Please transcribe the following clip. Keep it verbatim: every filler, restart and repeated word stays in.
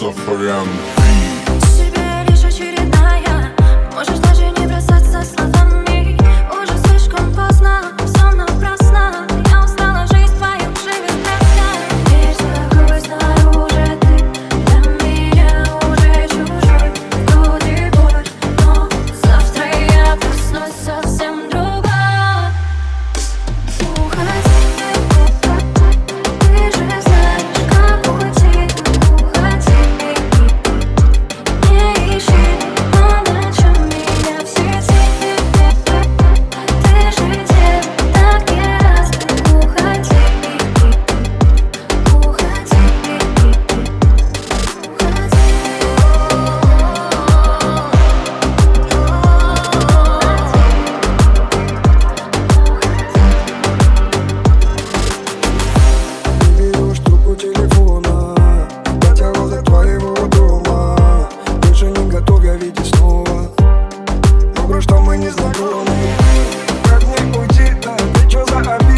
Фариан. Себе лишь очередная, можешь даже не бросаться словами. Уже слишком поздно, все напрасно. Я устала, жизнь твоя живет краской. Дверь закрой снаружи, ты для меня уже чужой. В груди боль, но завтра я проснусь совсем другой. Уходи, ты же знаешь, как уйти. Уходи, не ищи, но ночью меня в сети. Ты же девушка, так не раз. Уходи, уходи, Не берешь трубку телефона, дотягивал до твоего дома. Больше не готов я видеть снова. Добро, что мы не знакомы. Как мне уйти, да? Ты чё за обида?